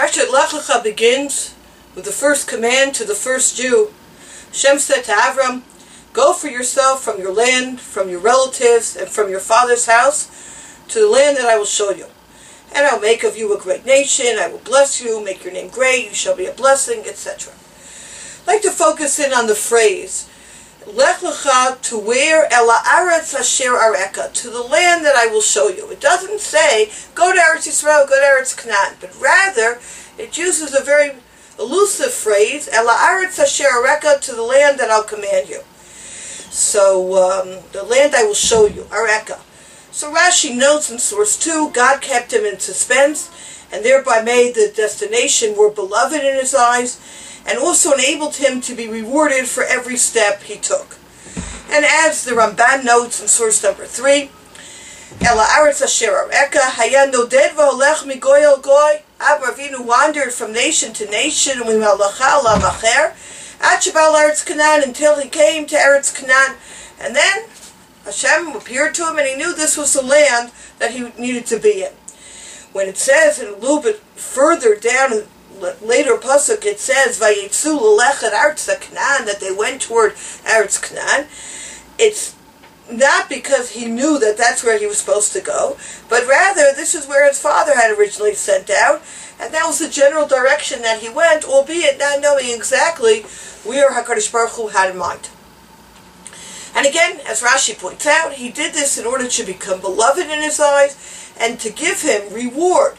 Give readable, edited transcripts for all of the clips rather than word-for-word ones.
Parshat Lech Lecha begins with the first command to the first Jew. Hashem said to Avram, "Go for yourself from your land, from your relatives, and from your father's house to the land that I will show you. And I'll make of you a great nation, I will bless you, make your name great, you shall be a blessing," etc. I'd like to focus in on the phrase, Lech Lecha, to where El Haaretz Asher Areka, to the land that I will show you. It doesn't say, go to Eretz Yisrael, go to Eretz Canaan, but rather, it uses a very elusive phrase, El Haaretz Asher Areka, to the land that I'll command you. So, the land I will show you, Areka. So Rashi notes in source 2, God kept him in suspense, and thereby made the destination more beloved in his eyes, and also enabled him to be rewarded for every step he took. And as the Ramban notes in source number 3, El Haaretz Asher Areka, Haya noded v'holech migoy el goy, Avraham Avinu wandered from nation to nation, u'mimalacha l'am acher, ad shebal Eretz Canaan, until he came to Eretz Canaan, and then Hashem appeared to him, and he knew this was the land that he needed to be in. When it says, in a little bit further down, later pasuk, it says, "Vayetzu l'lechet Eretz Canaan," that they went toward Eretz Canaan. It's not because he knew that that's where he was supposed to go, but rather this is where his father had originally sent out, and that was the general direction that he went, albeit not knowing exactly where HaKadosh Baruch Hu had in mind. And again, as Rashi points out, he did this in order to become beloved in his eyes and to give him reward.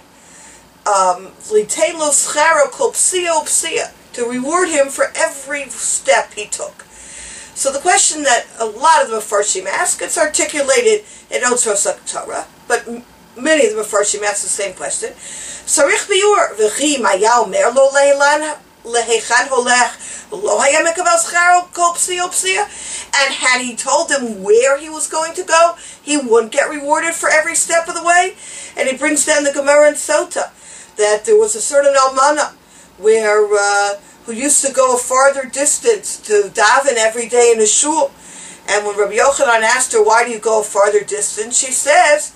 To reward him for every step he took. So the question that a lot of the Mefarshim ask, it's articulated in Otzros HaTorah, but many of the Mefarshim ask the same question. Sarich biur v'chi maya omer lo leilan lehechan holech lo haya mekabel scharo kol psia psia. And had he told him where he was going to go, he wouldn't get rewarded for every step of the way. And he brings down the Gemara in Sota that there was a certain almana where who used to go a farther distance to daven every day in a shul. And when Rabbi Yochanan asked her, "Why do you go a farther distance?" she says,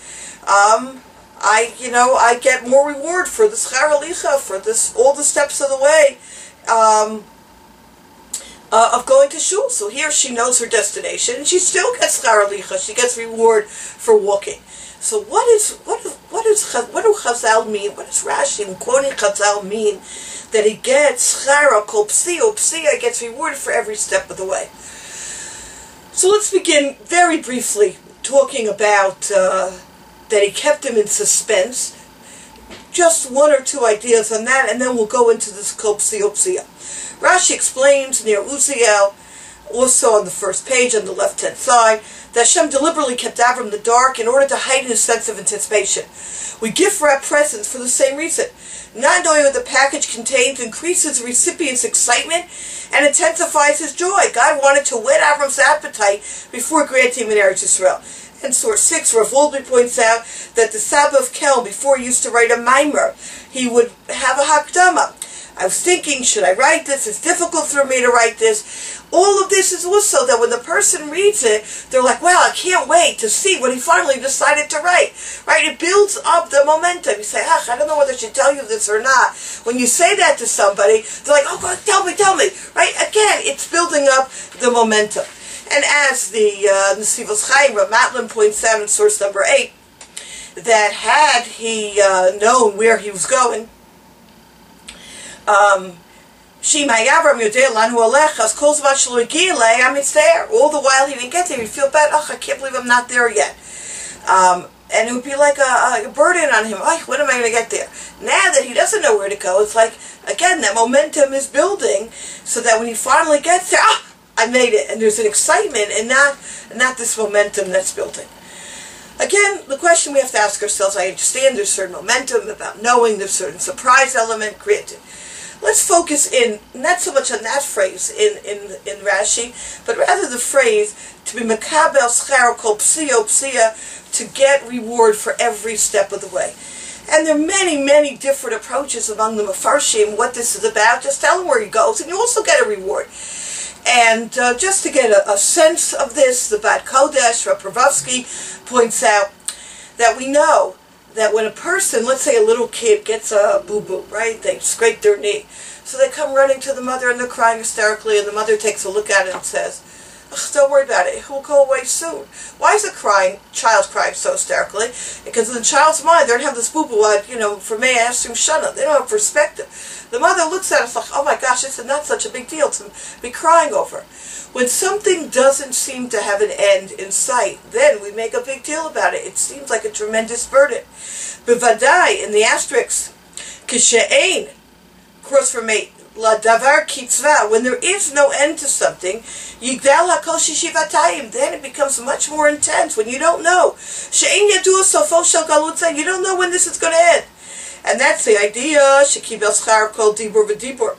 I get more reward for the schar halicha, for this, all the steps of the way of going to shul." So here she knows her destination, and she still gets schar halicha. She gets reward for walking. So what do Chazal mean? What does Rashi, quoting Chazal, mean that he gets schara kol psia, gets rewarded for every step of the way? So let's begin very briefly talking about that he kept him in suspense. Just one or two ideas on that, and then we'll go into this kol psia. Rashi explains near Uziel, also on the first page on the left-hand side, that Hashem deliberately kept Avram in the dark in order to heighten his sense of anticipation. We gift wrap presents for the same reason. Not knowing what the package contains increases the recipient's excitement and intensifies his joy. God wanted to whet Avram's appetite before granting him in Eretz Yisrael. In source 6, Rav Wolbe points out that the Saba of Kelm, before he used to write a mimer, he would have a hakdama. I was thinking, should I write this? It's difficult for me to write this. All of this is also that when the person reads it, they're like, wow, I can't wait to see what he finally decided to write. Right? It builds up the momentum. You say, I don't know whether I should tell you this or not. When you say that to somebody, they're like, oh, God, tell me. Right? Again, it's building up the momentum. And as the Nesivos Chaim, Rav Matlin points out in source number 8, that had he known where he was going, all the while he didn't get there, he'd feel bad. Oh, I can't believe I'm not there yet. And it would be like a burden on him. Oh, when am I going to get there? Now that he doesn't know where to go, it's like, again, that momentum is building so that when he finally gets there, I made it. And there's an excitement and not this momentum that's building. Again, the question we have to ask ourselves, I understand there's certain momentum about knowing, there's certain surprise element, granted. Let's focus in, not so much on that phrase in Rashi, but rather the phrase, to be mekabel schar kol psia, to get reward for every step of the way. And there are many, many different approaches among the Mefarshim, what this is about. Just tell him where he goes, and you also get a reward. And just to get a sense of this, the Bat Kodesh, Rav Pravovsky, points out that we know that when a person, let's say a little kid, gets a boo-boo, right? They scrape their knee. So they come running to the mother and they're crying hysterically, and the mother takes a look at it and says, don't worry about it, it will go away soon. Why is the child crying so hysterically? Because in the child's mind, they don't have this boo-boo, for me, I assume shana. They don't have perspective. The mother looks at it like, oh my gosh, this is not such a big deal to be crying over. When something doesn't seem to have an end in sight, then we make a big deal about it. It seems like a tremendous burden. Bevadai, in the asterisk, kishe'ein, cross from 8, la davar kitzva, when there is no end to something, yigdal hakol shishivatayim, then it becomes much more intense when you don't know. She'ein yadua sofo shel galutza, you don't know when this is going to end. And that's the idea, shekibel schar kol dibur v'dibur.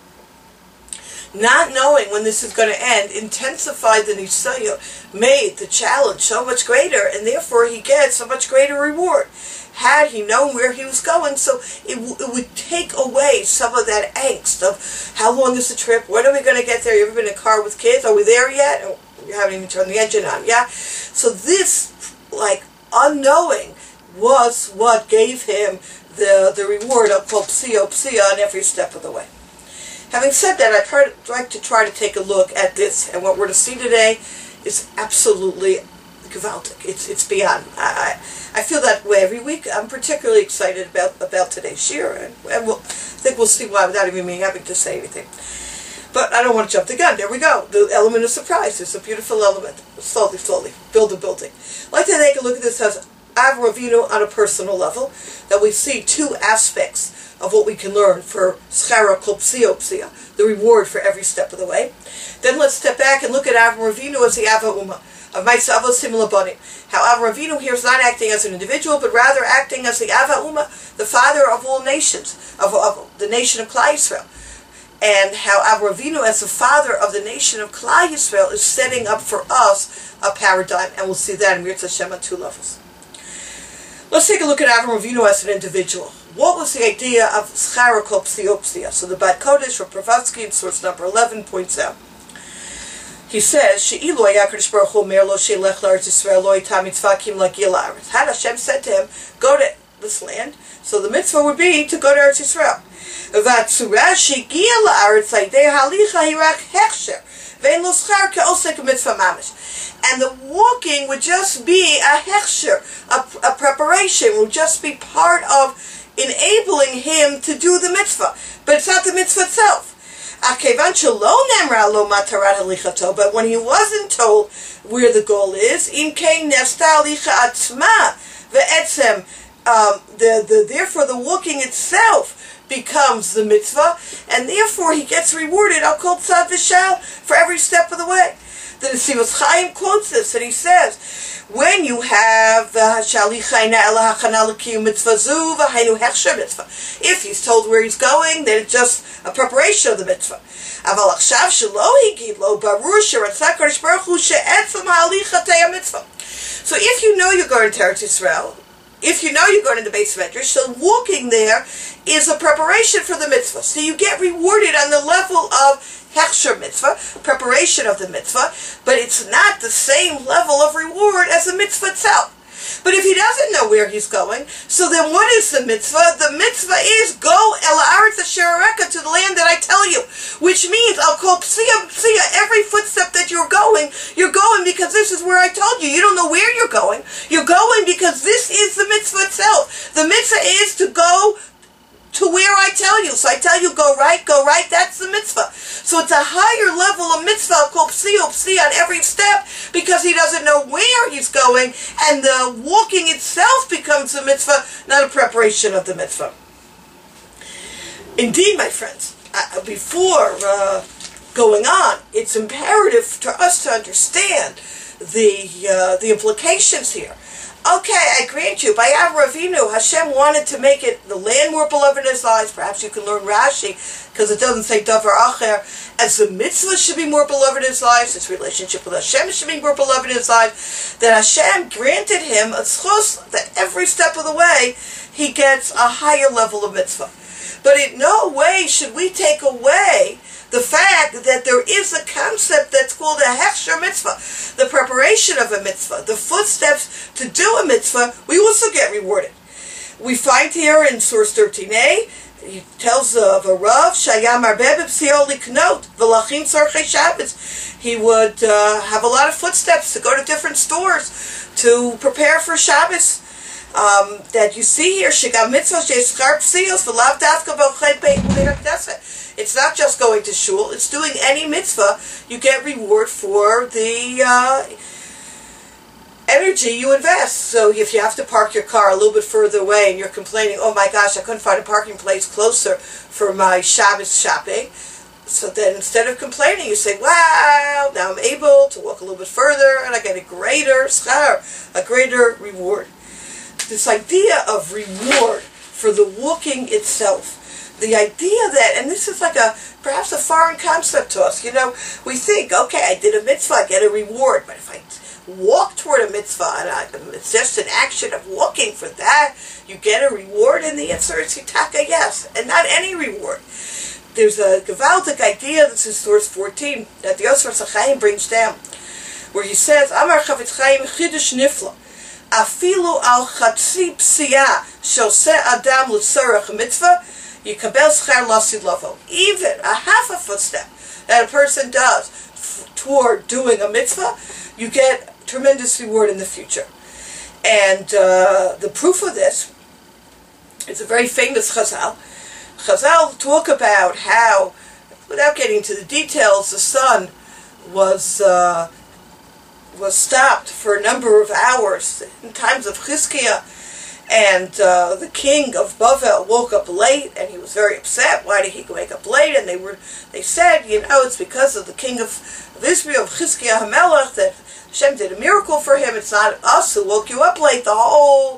Not knowing when this is going to end intensified the nisaya, made the challenge so much greater, and therefore he gets a much greater reward. Had he known where he was going, so it would take away some of that angst of how long is the trip, when are we going to get there, you ever been in a car with kids, are we there yet? Oh, you haven't even turned the engine on, yeah? So this, unknowing was what gave him the reward of psia on every step of the way. Having said that, I'd like to try to take a look at this, and what we're to see today is absolutely gewaltig. It's beyond. I feel that way every week. I'm particularly excited about today's shir, and I think we'll see why without even me having to say anything. But I don't want to jump the gun. There we go. The element of surprise is a beautiful element. Slowly, build a building. I'd like to take a look at this as Avraham Avinu on a personal level, that we see two aspects of what we can learn for schara kol psia, the reward for every step of the way. Then let's step back and look at Avraham Avinu as the Ava Uma, of Ma'aseh Avosim Labanim. How Avraham Avinu here is not acting as an individual, but rather acting as the Ava Uma, the father of all nations, of the nation of Klal Yisrael. And how Avraham Avinu, as the father of the nation of Klal Yisrael, is setting up for us a paradigm, and we'll see that in Mirza Hashem on two levels. Let's take a look at Avraham Avinu as an individual. What was the idea of schara kol psia? So the Bat Kodesh from Pravatsky in source number 11 points out. He says, She'ilu HaKadosh Baruch Hu omer lo sheilech la'aretz Yisrael lo yita mitzvah kim lagil la'aretz. Had Hashem said to him, go to this land, so the mitzvah would be to go to Eretz Yisrael. V'atzura she'gia la'aretz ha'idei halicha hirak hechsher ve'en lo schar ke'osek mitzvah mamish. And the walking would just be a hechsher, a preparation, would just be part of enabling him to do the mitzvah. But it's not the mitzvah itself. But when he wasn't told where the goal is, therefore the walking itself becomes the mitzvah, and therefore he gets rewarded al kol tzad v'shal for every step of the way. The Nesivos Chaim quotes this, and he says, when you have if he's told where he's going, then it's just a preparation of the mitzvah. So if you know you're going to Eretz Yisrael, if you know you're going to the Beis Medrash, so walking there is a preparation for the mitzvah. So you get rewarded on the level of hechsher mitzvah, preparation of the mitzvah, but it's not the same level of reward as the mitzvah itself. But if he doesn't know where he's going, so then what is the mitzvah? The mitzvah is go el haaretz asher areka, to the land that I tell you, which means I'll call psia, every footstep that you're going because this is where I told you. You don't know where you're going. You're going because this is the mitzvah itself. The mitzvah is to go to where I tell you. So I tell you, go right, that's the mitzvah. So it's a higher level of mitzvah called psia on every step, because he doesn't know where he's going, and the walking itself becomes the mitzvah, not a preparation of the mitzvah. Indeed, my friends, before going on, it's imperative for us to understand the implications here. Okay, I grant you, by Avraham Avinu, Hashem wanted to make it the land more beloved in his eyes. Perhaps you can learn Rashi, because it doesn't say Davar Acher, as the mitzvah should be more beloved in his lives, his relationship with Hashem should be more beloved in his lives, that Hashem granted him a schus that every step of the way he gets a higher level of mitzvah. But in no way should we take away the fact that there is a concept that's called a hechsher mitzvah, the preparation of a mitzvah, the footsteps to do a mitzvah, we also get rewarded. We find here in source 13a, he tells of a Rav, Shayam Arbeh b'psio liknot v'lachim tzorchei Shabbos. He would have a lot of footsteps to go to different stores to prepare for Shabbos. That you see here, Shigam mitzvah she'eschar psios v'lav dafka b'ochet beit ha'knesset. It's not just going to shul, it's doing any mitzvah. You get reward for the energy you invest. So if you have to park your car a little bit further away and you're complaining, oh my gosh, I couldn't find a parking place closer for my Shabbos shopping. So then instead of complaining, you say, wow, now I'm able to walk a little bit further and I get a greater schar, a greater reward. This idea of reward for the walking itself. The idea that, and this is like perhaps a foreign concept to us, we think, okay, I did a mitzvah, I get a reward, but if I walk toward a mitzvah, and it's just an action of walking for that, you get a reward, and the answer is yitaka, yes, and not any reward. There's a gewaltic idea, this is source 14, that the Yosef Chaim brings down, where he says, Amar Chavetz Chaim chidush nifla, afilu al chatzi psiya shoseh adam l'tzorech mitzvah, yikabel schar lasid lavo. Even a half a footstep that a person does toward doing a mitzvah, you get tremendous reward in the future. And the proof of this is a very famous Chazal. Chazal talk about how, without getting into the details, the sun was stopped for a number of hours in times of Chizkiah, and the king of Bavel woke up late, and he was very upset. Why did he wake up late? And they said, it's because of the king of Israel, of Chizkiah HaMelech, that Hashem did a miracle for him. It's not us who woke you up late. The whole,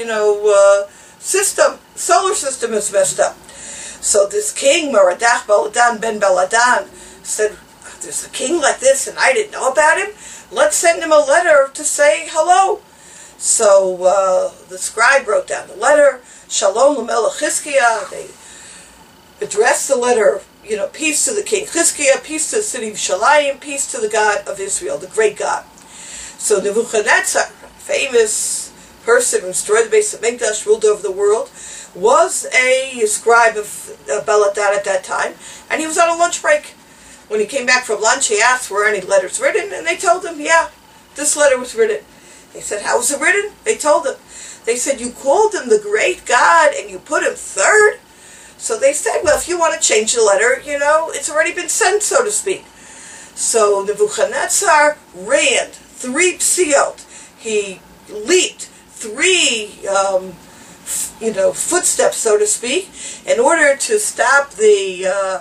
solar system is messed up. So this king, Merodach Baladan ben Baladan, said, there's a king like this and I didn't know about him? Let's send him a letter to say hello. So the scribe wrote down the letter, Shalom l'melech Chizkiah. They addressed the letter, peace to the king Chizkiah, peace to the city of Shalayim, peace to the God of Israel, the great God. So Nebuchadnezzar, famous person who destroyed the Beis Hamikdash, ruled over the world, was a scribe of Baladan at that time, and he was on a lunch break. When he came back from lunch, he asked, were any letters written? And they told him, yeah, this letter was written. They said, how was it written? They told him. They said, you called him the great God and you put him third? So they said, well, if you want to change the letter, it's already been sent, so to speak. So Nebuchadnezzar ran 3 psiot. He leaped 3, footsteps, so to speak, in order to stop the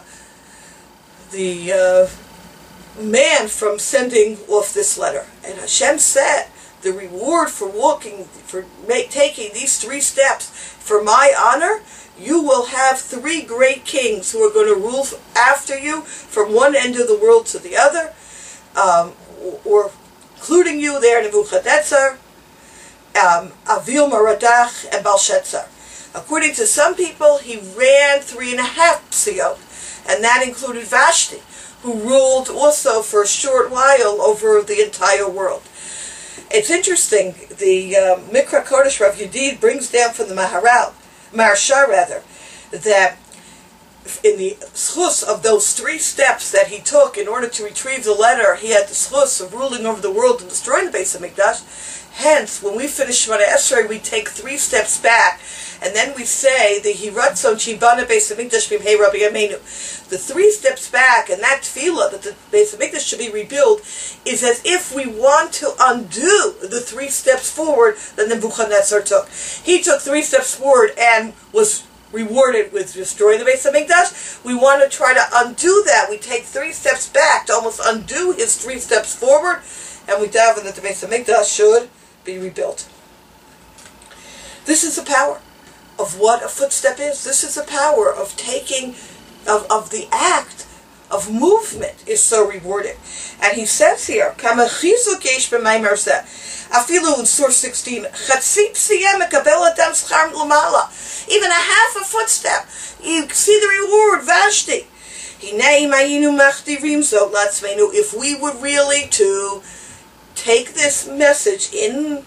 man from sending off this letter. And Hashem said, the reward for taking these 3 steps for my honor, you will have 3 great kings who are going to rule after you from one end of the world to the other, or including you there, Nebuchadnezzar, Avil, Merodach, and Belshazzar. According to some people, he ran 3.5 psiot, and that included Vashti, who ruled also for a short while over the entire world. It's interesting, the Mikra Kodesh Rav Yedid brings down from the Maharsha, that in the schus of those 3 steps that he took in order to retrieve the letter, he had the schus of ruling over the world and destroying the Beis Hamikdash. Hence, when we finish Shemona Esrei, we take 3 steps back, and then we say the Hiratzon Shibana Beis Hamikdash B'mhei Rabbi Yameinu. The 3 steps back, and that tefillah that the Beis Hamikdash should be rebuilt, is as if we want to undo the 3 steps forward that Nebuchadnezzar took. He took 3 steps forward and was rewarded with destroying the Beis Hamikdash. We want to try to undo that. We take 3 steps back to almost undo his 3 steps forward, and we daven that the Beis Hamikdash should be rebuilt. This is the power of what a footstep is. This is the power of taking, of the act of movement is so rewarding. And he says here, Kama chizuk yesh b'maimer zeh. Afilu in source 16, Chatzi psiyah mekabel adam schar l'mala. Even a half a footstep, you see the reward, Vashti. Hinei mayinu machdirim zot latzmeinu. If we were really to take this message in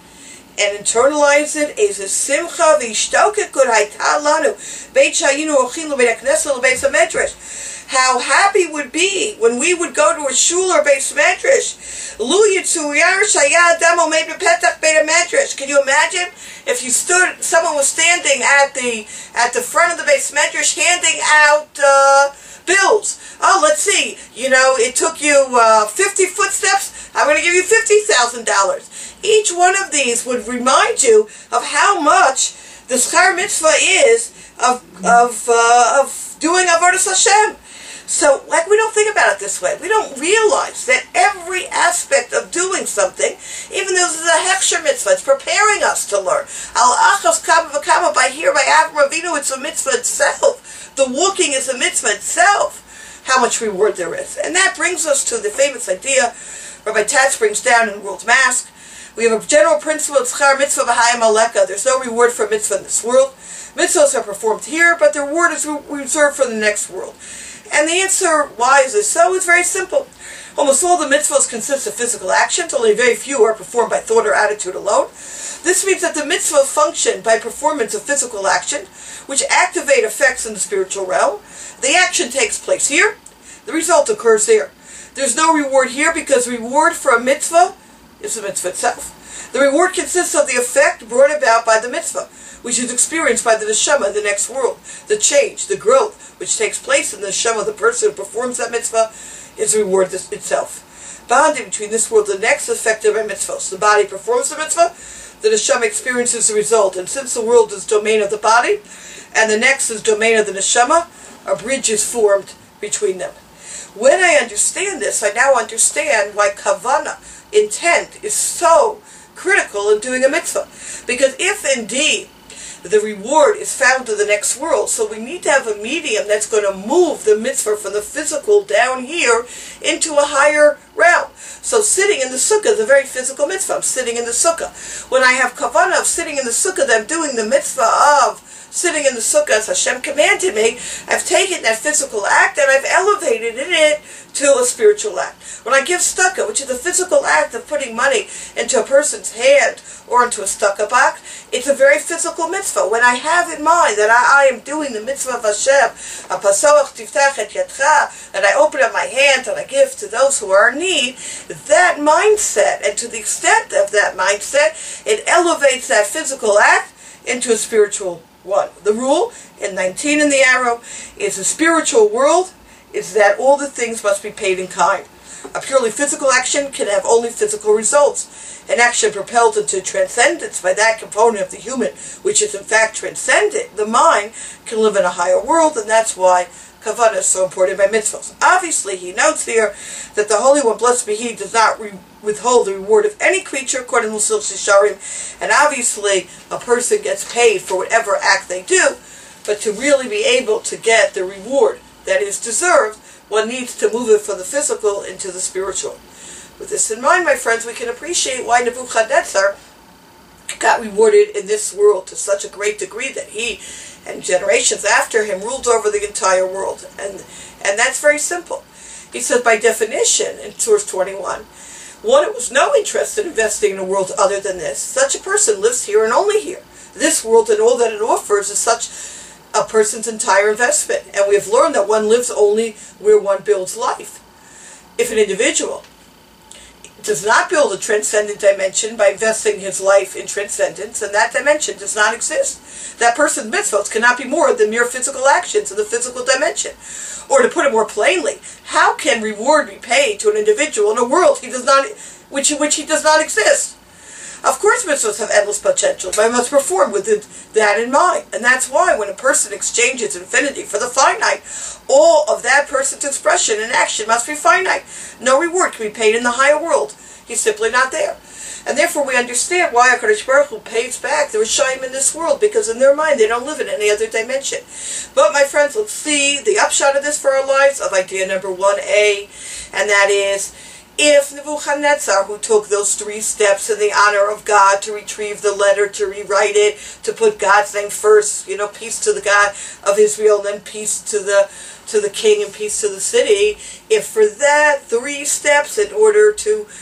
and internalize it is a simcha v'ishtoket good hayta lanu beit shayinu ochilu beit haknesset lebeis hamedrash. How happy would be when we would go to a shul or beis medrash. Lu yitzu yar shaya adam omed bepetach beit hamedrash. Can you imagine if you stood? Someone was standing at the front of the beis medrash handing out bills. Oh, let's see. You know, it took you 50 footsteps. I'm going to give you $50,000. Each one of these would remind you of how much the schar mitzvah is of doing avodas Hashem. So, like, we don't think about it this way. We don't realize that every aspect of doing something, even though this is a hechsher mitzvah, it's preparing us to learn. Al achos kama v'kama, by here, by Avram Avinu, it's a mitzvah itself. The walking is a mitzvah itself. How much reward there is. And that brings us to the famous idea Rabbi Tatz brings down in World Mask. We have a general principle of schar mitzvah v'hayim aleka. There's no reward for mitzvah in this world. Mitzvahs are performed here, but the reward is reserved for the next world. And the answer, why is this so, is very simple. Almost all the mitzvahs consist of physical actions. Only very few are performed by thought or attitude alone. This means that the mitzvah function by performance of physical action, which activate effects in the spiritual realm. The action takes place here. The result occurs there. There's no reward here because reward for a mitzvah is the mitzvah itself. The reward consists of the effect brought about by the mitzvah, which is experienced by the neshama in the next world. The change, the growth, which takes place in the neshama of the person who performs that mitzvah, is the reward itself. Bonding between this world and the next is affected by mitzvahs. The body performs the mitzvah, the neshama experiences the result. And since the world is domain of the body, and the next is domain of the neshama, a bridge is formed between them. When I understand this, I now understand why kavana, intent, is so critical in doing a mitzvah. Because if indeed the reward is found in the next world, so we need to have a medium that's going to move the mitzvah from the physical down here into a higher realm. So sitting in the sukkah is a very physical mitzvah. I'm sitting in the sukkah. When I have kavanah of sitting in the sukkah, then I'm doing the mitzvah of sitting in the sukkah as Hashem commanded me. I've taken that physical act and I've elevated it to a spiritual act. When I give tzedakah, which is a physical act of putting money into a person's hand or into a tzedakah box, it's a very physical mitzvah. When I have in mind that I am doing the mitzvah of Hashem, apasoach tiftach et yadcha, and I open up my hand and I give to those who are in need, that mindset, and to the extent of that mindset, it elevates that physical act into a spiritual one. The rule in 19 in the arrow is the spiritual world is that all the things must be paid in kind. A purely physical action can have only physical results. An action propelled into transcendence by that component of the human, which is in fact transcendent, the mind, can live in a higher world, and that's why kavanah is so important by mitzvahs. Obviously, he notes here that the Holy One, blessed be He, does not withhold the reward of any creature according to Musil Shisharim, and obviously a person gets paid for whatever act they do, but to really be able to get the reward that is deserved, one needs to move it from the physical into the spiritual. With this in mind, my friends, we can appreciate why Nebuchadnezzar got rewarded in this world to such a great degree that he and generations after him ruled over the entire world. And that's very simple. He says, by definition, in source 21, one who has no interest in investing in a world other than this, such a person lives here and only here. This world and all that it offers is such a person's entire investment. And we have learned that one lives only where one builds life. If an individual does not build a transcendent dimension by investing his life in transcendence, and that dimension does not exist. That person's mitzvot cannot be more than mere physical actions in the physical dimension. Or to put it more plainly, how can reward be paid to an individual in a world he does not, which he does not exist? Of course mitzvahs have endless potential, but I must perform with that in mind. And that's why when a person exchanges infinity for the finite, all of that person's expression and action must be finite. No reward can be paid in the higher world. He's simply not there. And therefore we understand why HaKadosh Baruch Hu pays back the Rishayim in this world, because in their mind they don't live in any other dimension. But my friends, let's see the upshot of this for our lives, of idea number 1A, and that is, if Nebuchadnezzar, who took those 3 steps in the honor of God to retrieve the letter, to rewrite it, to put God's name first, peace to the God of Israel, and then peace to the king and peace to the city, if for that 3 steps in order to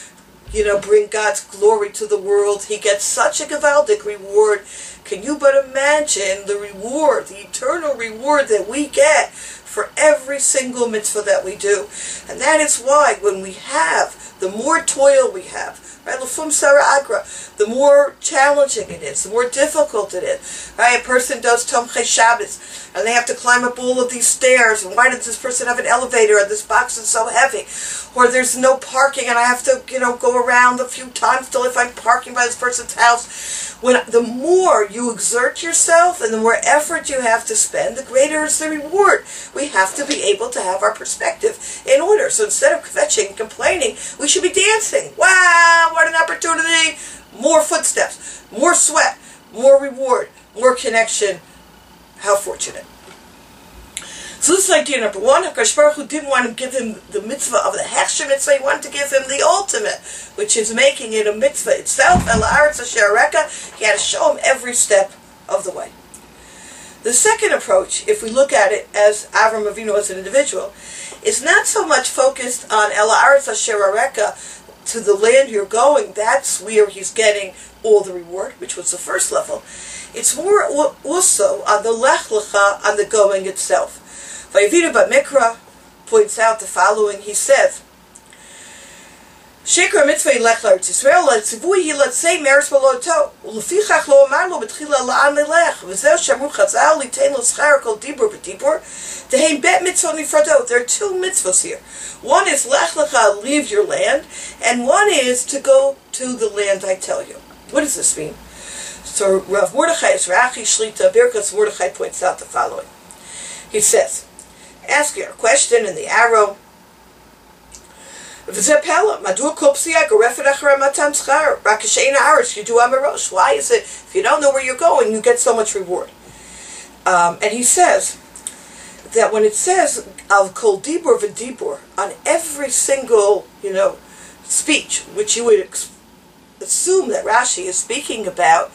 bring God's glory to the world, he gets such a gewaldic reward. Can you but imagine the reward, the eternal reward that we get for every single mitzvah that we do? And that is why when we have, the more toil we have, right, Lefum Sarah Agra, the more challenging it is, the more difficult it is. Right? A person does Tomchei Shabbos, and they have to climb up all of these stairs, and why does this person have an elevator, and this box is so heavy? Or there's no parking, and I have to, go around a few times till I find parking by this person's house. The more you exert yourself, and the more effort you have to spend, the greater is the reward. We have to be able to have our perspective in order. So instead of kvetching and complaining, we should be dancing. Wow, what an opportunity! More footsteps, more sweat, more reward, more connection. How fortunate. So this is idea number one. HaKadosh Baruch Hu didn't want to give him the mitzvah of the Hechsher mitzvah. He wanted to give him the ultimate, which is making it a mitzvah itself. El Haaretz Asher Areka. He had to show him every step of the way. The second approach, if we look at it as Avram Avinu as an individual, is not so much focused on El Haaretz Asher Areka, to the land you're going. That's where he's getting all the reward, which was the first level. It's more also on the Lech Lecha, on the going itself. Vayivinu Bamikra points out the following. He says, Shekar mitzvah lech l'Eretz Yisrael letzivui hi letzei meres b'loto ulefichach lo amar lo b'tchila la'an lelech v'zeh shamru chazal litein lo schar kol dibur b'dibur dehein bet mitzvah nifradot. There are two mitzvahs here. One is lech lecha, leave your land, and one is to go to the land I tell you. What does this mean? So Rav Mordechai Ezrachi Shlita Birkas Mordechai points out the following. He says, ask your question in the arrow. Why is it, if you don't know where you're going, you get so much reward? And he says that when it says al kol dibur v'dibur, on every single, speech, which you would assume that Rashi is speaking about,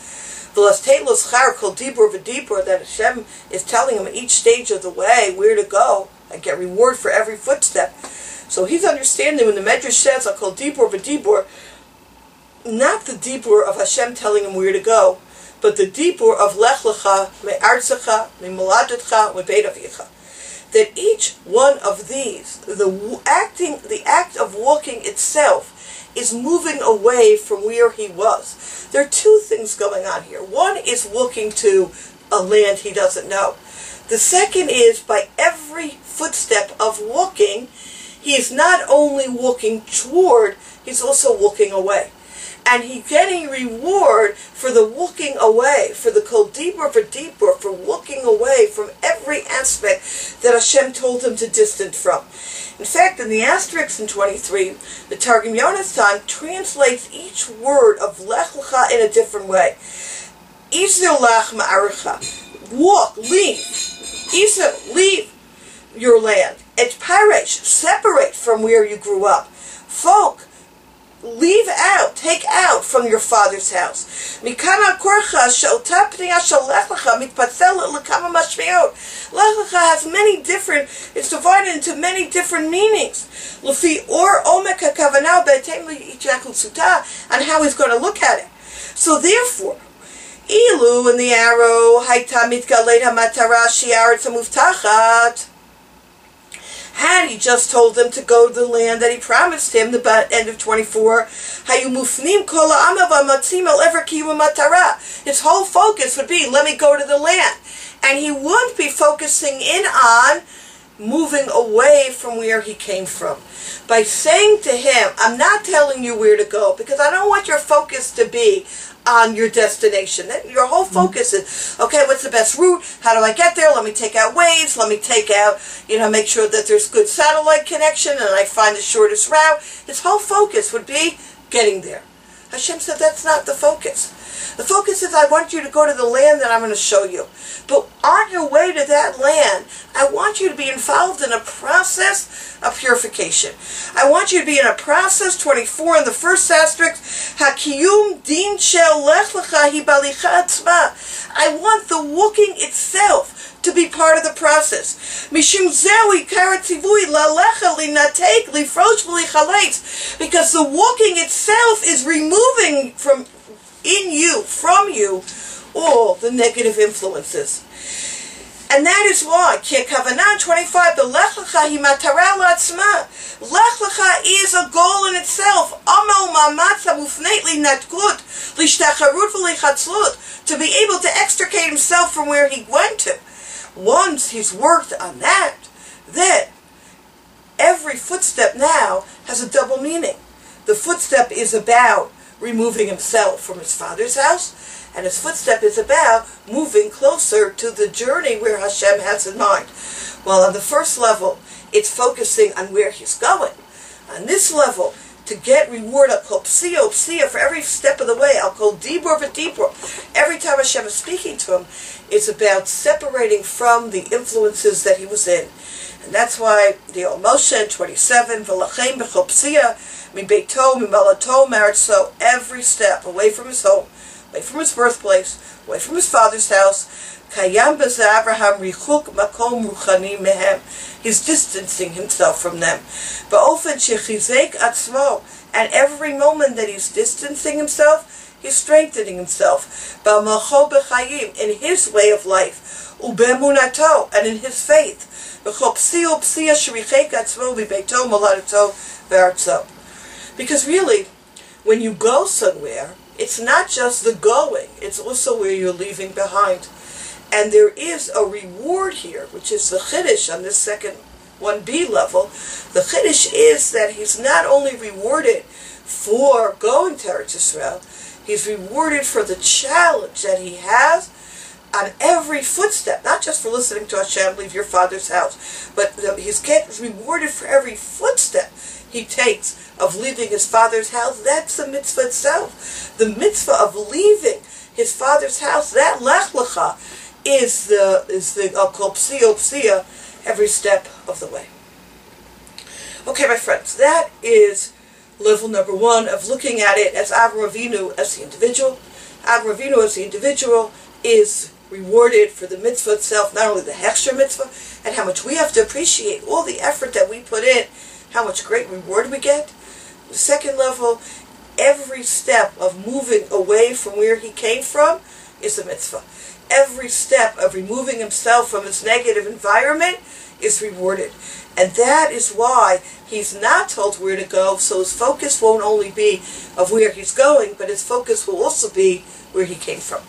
that Hashem is telling him at each stage of the way where to go and get reward for every footstep. So he's understanding when the Medrash says, I'll call dibur v'dibur, not the dibur of Hashem telling him where to go, but the dibur of lech lecha, me'artzecha, me'moladetcha, me'beit avicha. That each one of these, the act of walking itself, is moving away from where he was. There are two things going on here. One is walking to a land he doesn't know. The second is, by every footstep of walking, he is not only walking toward, he's also walking away. And he's getting reward for the walking away, for the kol dibur v'dibur, for walking away from every aspect that Hashem told him to distance from. In fact, in the asterisk in 23, the Targum Yonatan translates each word of lech lecha in a different way. Izir lach ma'arecha, walk, leave. Izir, leave your land. Et paresh, separate from where you grew up. Folk, leave out, take out from your father's house. Mikama korcha she'ota pniyah shel lech lecha mitpatzel lekama mashmiot. Lech lecha has many different, it's divided into many different meanings. Lefi or omek hakavanah be'etem li'itchakut suta, on how he's going to look at it. So therefore, ilu in the arrow, hayta mitgaled hamatara she'aretz hamuftachat. Had he just told them to go to the land that he promised him, the end of 24, his whole focus would be, let me go to the land. And he wouldn't be focusing in on moving away from where he came from. By saying to him, I'm not telling you where to go, because I don't want your focus to be on your destination. Your whole focus is, okay, what's the best route? How do I get there? Let me take out Waze. Let me take out, make sure that there's good satellite connection and I find the shortest route. His whole focus would be getting there. Hashem said that's not the focus. The focus is, I want you to go to the land that I'm going to show you. But on your way to that land, I want you to be involved in a process of purification. I want you to be in a process, 24 in the first asterisk, Hakiyum din shel lech lecha hi balicha atzma. I want the walking itself to be part of the process. Mishum zewi karatzivui lalecha linatek lifrosh v'lichaleitz. Because the walking itself is removing from you, all the negative influences. And that is why, Ki Kavanan 25, the Lech Lecha hi matara la'atzma. Lech Lecha is a goal in itself. Amal ma'amatz hamufneit linatkut, lishtacharut v'lichatzlut, to be able to extricate himself from where he went to. Once he's worked on that, then every footstep now has a double meaning. The footstep is about removing himself from his father's house, and his footstep is about moving closer to the journey where Hashem has in mind. Well, on the first level, it's focusing on where he's going. On this level, to get reward, I'll call psiya for every step of the way. I'll call dibur v'dibur. Every time Hashem is speaking to him, it's about separating from the influences that he was in. And that's why the Moshe in 27, v'lachem b'chol psiya, mibeito, mimalato, maritzo, every step away from his home, away from his birthplace, away from his father's house. Kayam b'zeh Avraham richuk makom ruchani mehem. He's distancing himself from them. Ba'ofen shechizek atzmo. And every moment that he's distancing himself, he's strengthening himself. Ba'malcho b'chayim, in his way of life. U'be'emunato, and in his faith. B'chol psiya psiya sherichek atzmo mibeito moladato v'artzo. Because really, when you go somewhere, it's not just the going, it's also where you're leaving behind. And there is a reward here, which is the chiddush on this second 1B level. The chiddush is that he's not only rewarded for going to Eretz Yisrael, he's rewarded for the challenge that he has on every footstep, not just for listening to Hashem, leave your father's house, but he's rewarded for every footstep he takes of leaving his father's house. That's the mitzvah itself. The mitzvah of leaving his father's house, that lech lecha, is the I'll call psiya every step of the way. Okay, my friends, that is level number 1 of looking at it as Avraham Avinu as the individual. Avraham Avinu as the individual is rewarded for the mitzvah itself, not only the hechsher mitzvah, and how much we have to appreciate all the effort that we put in, how much great reward we get. The second level, every step of moving away from where he came from is a mitzvah. Every step of removing himself from his negative environment is rewarded. And that is why he's not told where to go, so his focus won't only be of where he's going, but his focus will also be where he came from.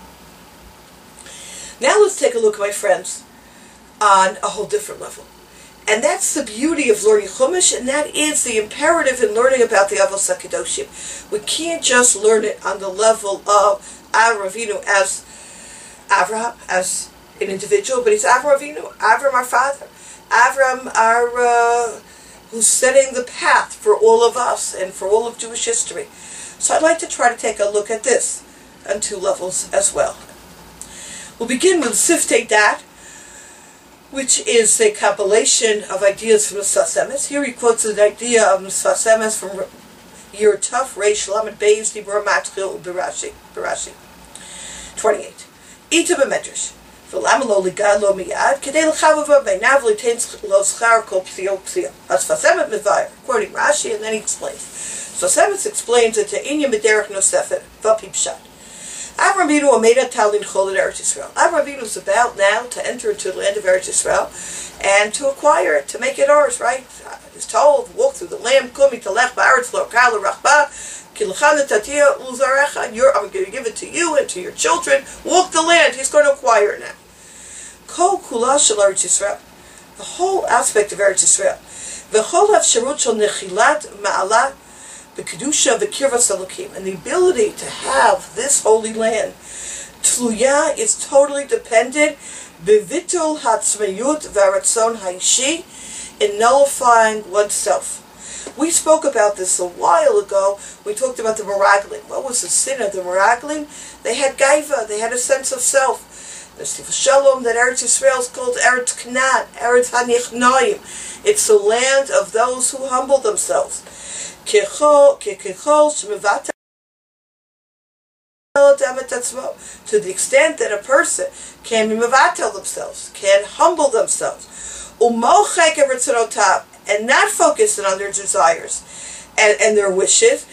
Now let's take a look, my friends, on a whole different level. And that's the beauty of learning Chumash, and that is the imperative in learning about the Avos HaKadoshim. We can't just learn it on the level of Avraham Avinu as Avraham, as an individual, but he's Avraham Avinu, Avraham our father, Avraham our who's setting the path for all of us and for all of Jewish history. So I'd like to try to take a look at this on 2 levels as well. We'll begin with Siftei Dat, which is a compilation of ideas from the Sfas Emes. Here he quotes an idea of the Sfas Emes from Yer Tuf Reish Lamed Beis Dibur Matchil Barashi. 28. Ita b'medrash. V'lama lo ligad lo miyad, kedei l'chavav b'einav l'tein lo schar kol psiyo psiyo. Sfas Emes Mivayr, quoting Rashi, and then he explains. Sfas Emes explains it to Inya Mederech Nosefet, Vapi Pshat. Avraham Avinu Ameda Talin Chol Eretz Yisrael. Avraham Avinu is about now to enter into the land of Eretz Yisrael and to acquire it, to make it ours, right? He's told, walk through the land, Kumi Talech Ba'aretz Lo Kala Rachba, Ki L'chana Tatia Uzarecha, I'm going to give it to you and to your children. Walk the land. He's going to acquire it now. Kol Kula Shel Eretz Yisrael. The whole aspect of Eretz Yisrael. V'chol Havsharut Shel Nechilat Ma'alat the Kedusha, the Kirvas Elokim, and the ability to have this holy land. Tluya is totally dependent, Bevitul Hatzmeyut Varatzon Haishi, in nullifying oneself. We spoke about this a while ago. We talked about the Meraglim. What was the sin of the Meraglim? They had gaiva. They had a sense of self. There's the Shalom that Eretz Yisrael is called Eretz Canaan, Eretz HaNichnaim. It's the land of those who humble themselves. To the extent that a person can be mevatel themselves, can humble themselves, and not focus on their desires and their wishes,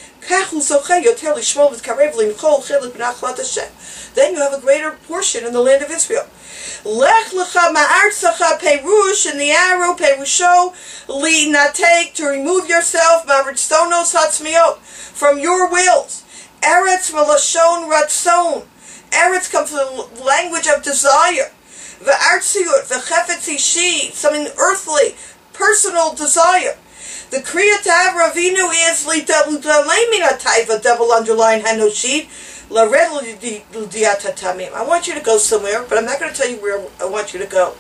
then you have a greater portion in the land of Israel. Lech lecha ma'artzacha perush, and the arrow perusho li natek, to remove yourself ma'artzonos hatzmiot, from your wills. Eretz melashon ratzon. Eretz comes from the language of desire. Ve'artziut ve'chefetz ishi, something earthly, personal desire. The Kriyat Avinu is lidalemin taiva, double underline hanoshit. I want you to go somewhere, but I'm not going to tell you where I want you to go.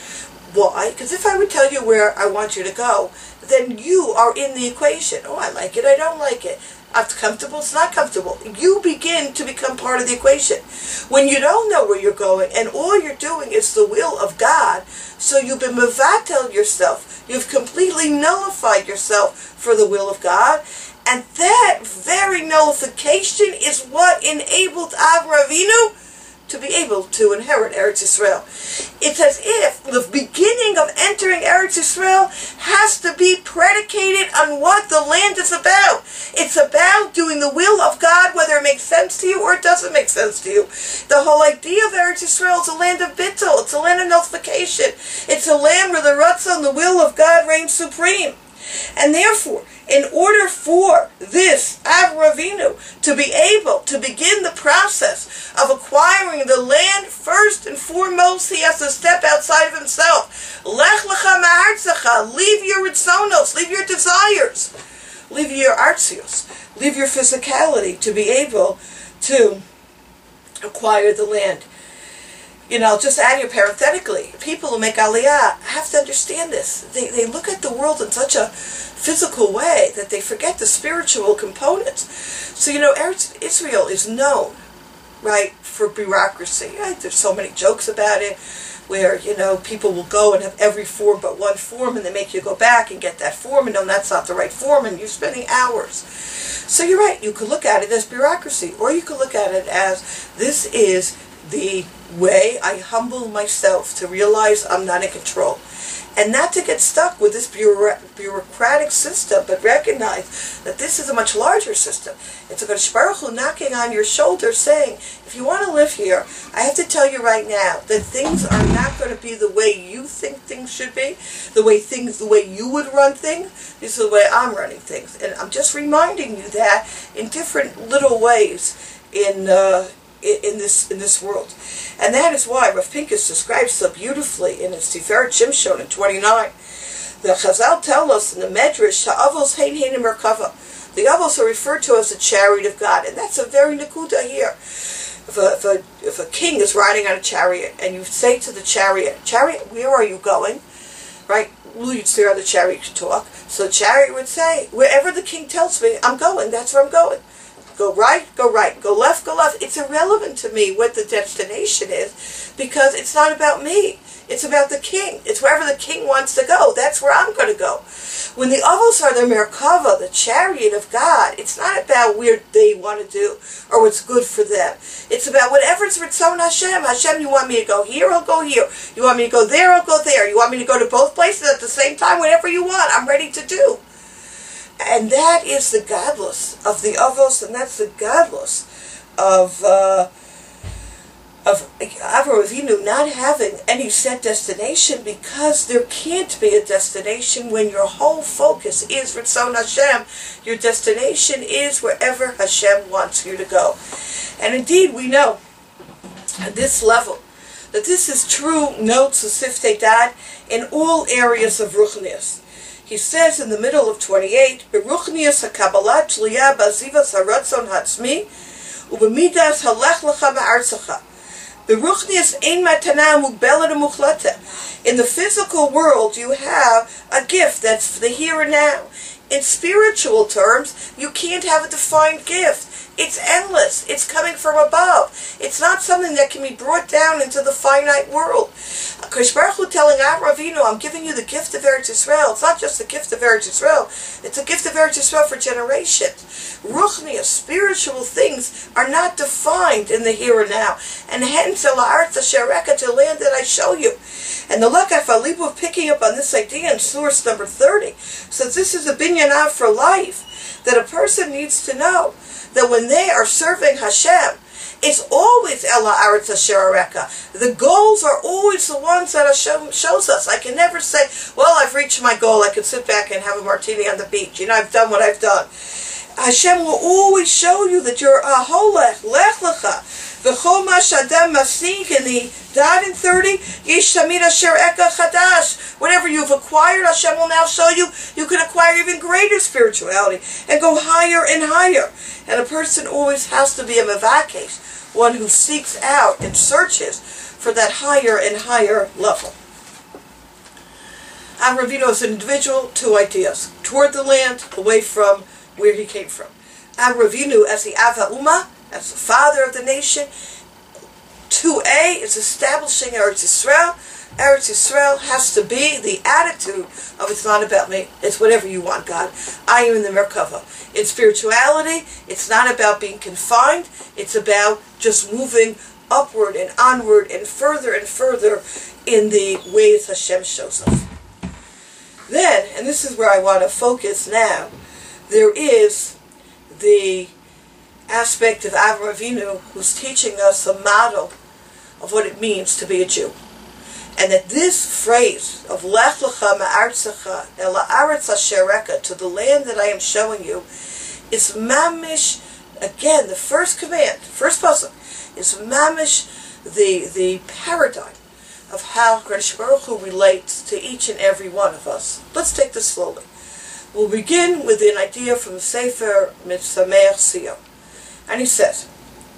Why? Because if I would tell you where I want you to go, then you are in the equation. Oh, I like it, I don't like it. It's comfortable, it's not comfortable. You begin to become part of the equation. When you don't know where you're going, and all you're doing is the will of God, so you've been mevatel yourself. You've completely nullified yourself for the will of God. And that very nullification is what enabled Avraham Avinu to be able to inherit Eretz Yisrael. It's as if the beginning of entering Eretz Yisrael has to be predicated on what the land is about. It's about doing the will of God, whether it makes sense to you or it doesn't make sense to you. The whole idea of Eretz Yisrael is a land of bittul. It's a land of nullification. It's a land where the ratzon, the will of God, reigns supreme. And therefore, in order for this Avraham Avinu to be able to begin the process of acquiring the land, first and foremost, he has to step outside of himself. Lech lecha ma'artzacha, leave your ritzonos, leave your desires, leave your artzios, leave your physicality to be able to acquire the land. You know, just add here parenthetically, people who make aliyah have to understand this. They look at the world in such a physical way that they forget the spiritual components. So, you know, Israel is known, right, for bureaucracy. Right? There's so many jokes about it, where, you know, people will go and have every form but one form, and they make you go back and get that form, and no, that's not the right form, and you're spending hours. So you're right, you could look at it as bureaucracy, or you could look at it as, this is the way I humble myself to realize I'm not in control. And not to get stuck with this bureaucratic system, but recognize that this is a much larger system. It's a Kadosh Baruch Hu knocking on your shoulder saying, if you want to live here, I have to tell you right now that things are not going to be the way you think things should be, the way you would run things. This is the way I'm running things. And I'm just reminding you that in different little ways in this world. And that is why Rav Pinkus describes so beautifully in his Tiferet Shimshon in 29. The Chazal tell us in the Medrash, Ha'avos hein hein merkava. The Avos are referred to as the chariot of God. And that's a very nakuda here. If a king is riding on a chariot, and you say to the chariot, where are you going? Right? You'd see how the chariot could talk. So the chariot would say, wherever the king tells me, I'm going, that's where I'm going. Go right, go right. Go left, go left. It's irrelevant to me what the destination is, because it's not about me. It's about the king. It's wherever the king wants to go. That's where I'm going to go. When the Avos are the Merkava, the chariot of God, it's not about where they want to do or what's good for them. It's about whatever's Ritzon Hashem. Hashem, you want me to go here, I'll go here. You want me to go there, I'll go there. You want me to go to both places at the same time? Whatever you want, I'm ready to do. And that is the godless of the Avos, and that's the godless of Avraham Avinu not having any set destination, because there can't be a destination when your whole focus is Ritzon Hashem. Your destination is wherever Hashem wants you to go. And indeed, we know at this level that this is true notes of Siftei Dad in all areas of Ruchnius. He says in the middle of 28, Beruchnius HaKabbalat Shliyah B'Azivas HaRatzon Hatzmi U'B'midas HaLech Lecha Ma'artzacha. In the physical world, you have a gift that's for the here and now. In spiritual terms, you can't have a defined gift. It's endless. It's coming from above. It's not something that can be brought down into the finite world. Kadosh Baruch Hu telling Avraham Avinu, I'm giving you the gift of Eretz Yisrael. It's not just the gift of Eretz Yisrael. It's a gift of Eretz Yisrael for generations. Ruchniya, spiritual things, are not defined in the here and now. And hence, El Ha'aretz Asher Areka, to land that I show you. And the Lekach V'Alibu of picking up on this idea in source number 30 says this is a binyan for life, that a person needs to know that when they are serving Hashem, it's always El Ha'aretz Asher Areka. The goals are always the ones that Hashem shows us. I can never say, well, I've reached my goal. I can sit back and have a martini on the beach. You know, I've done what I've done. Hashem will always show you that you're a holech, lech lecha. V'chol ma shadam masik, in the dot in 30, yish tamid asher eka chadash. Whatever you've acquired, Hashem will now show you, you can acquire even greater spirituality and go higher and higher. And a person always has to be a mevakesh, one who seeks out and searches for that higher and higher level. Avraham Avinu as an individual, two ideas: toward the land, away from where he came from. Avraham Avinu as the Av HaUmah, as the father of the nation. 2a is establishing Eretz Yisrael. Eretz Yisrael has to be the attitude of it's not about me, it's whatever you want, God. I am in the Merkava. In spirituality, it's not about being confined, it's about just moving upward and onward and further in the ways Hashem shows us. Then, and this is where I want to focus now, there is the aspect of Avraham Avinu who's teaching us a model of what it means to be a Jew. And that this phrase of Lech Lecha Ma'artzecha El Ha'aretz Asher Areka, to the land that I am showing you, is mamish, again, the first command, first pasuk, is mamish the paradigm of how Kadosh Baruch Hu relates to each and every one of us. Let's take this slowly. We'll begin with an idea from the Sefer Mitzameach Siyam. And he says,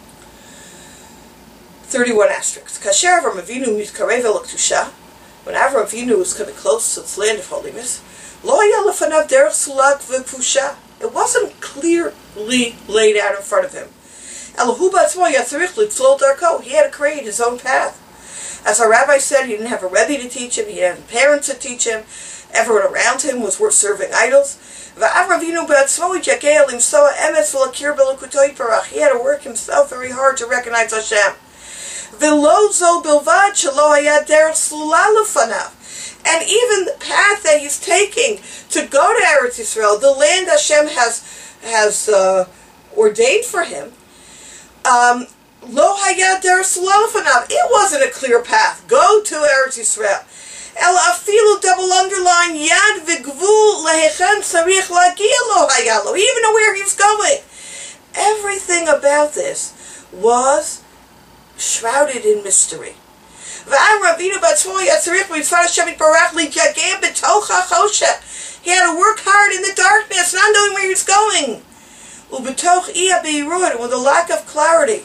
31 asterisks. Kasher Avraham Avinu mitkarev el Kedusha, when Avraham Avinu was coming close to this land of holiness, lo haya lefanav derech sulat v'kfusha. It wasn't clearly laid out in front of him. Elohu b'atzmo yatzarich litzlol darko. He had to create his own path. As our rabbi said, he didn't have a rebbe to teach him, he didn't have parents to teach him, everyone around him was serving idols. He had to work himself very hard to recognize Hashem. And even the path that he's taking to go to Eretz Yisrael, the land Hashem has ordained for him, it wasn't a clear path. Go to Eretz Yisrael. Ela afilu double underline yad v'gvul lehechen tzarich lagia lo hayalo. He even know where he was going. Everything about this was shrouded in mystery. He had to work hard in the darkness, not knowing where he was going. With a lack of clarity,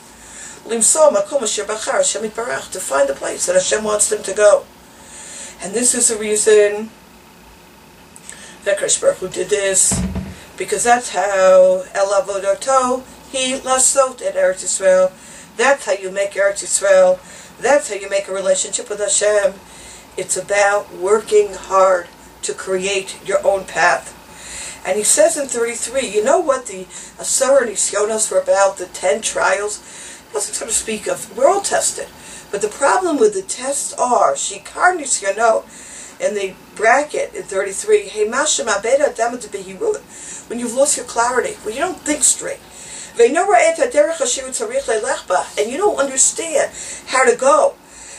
to find the place that Hashem wants them to go. And this is the reason that Kadosh Baruch Hu did this, because that's how El Avodato He Lasot at Eretz Yisrael. That's how you make Eretz Yisrael. That's how you make a relationship with Hashem. It's about working hard to create your own path. And he says in 33, you know what the Asar Nisyonos were about, the 10 trials? He wasn't going to speak of, we're all tested. But the problem with the tests are, Shikar Nisyono, in the bracket in 33, when you've lost your clarity, when you don't think straight, and you don't understand how to go,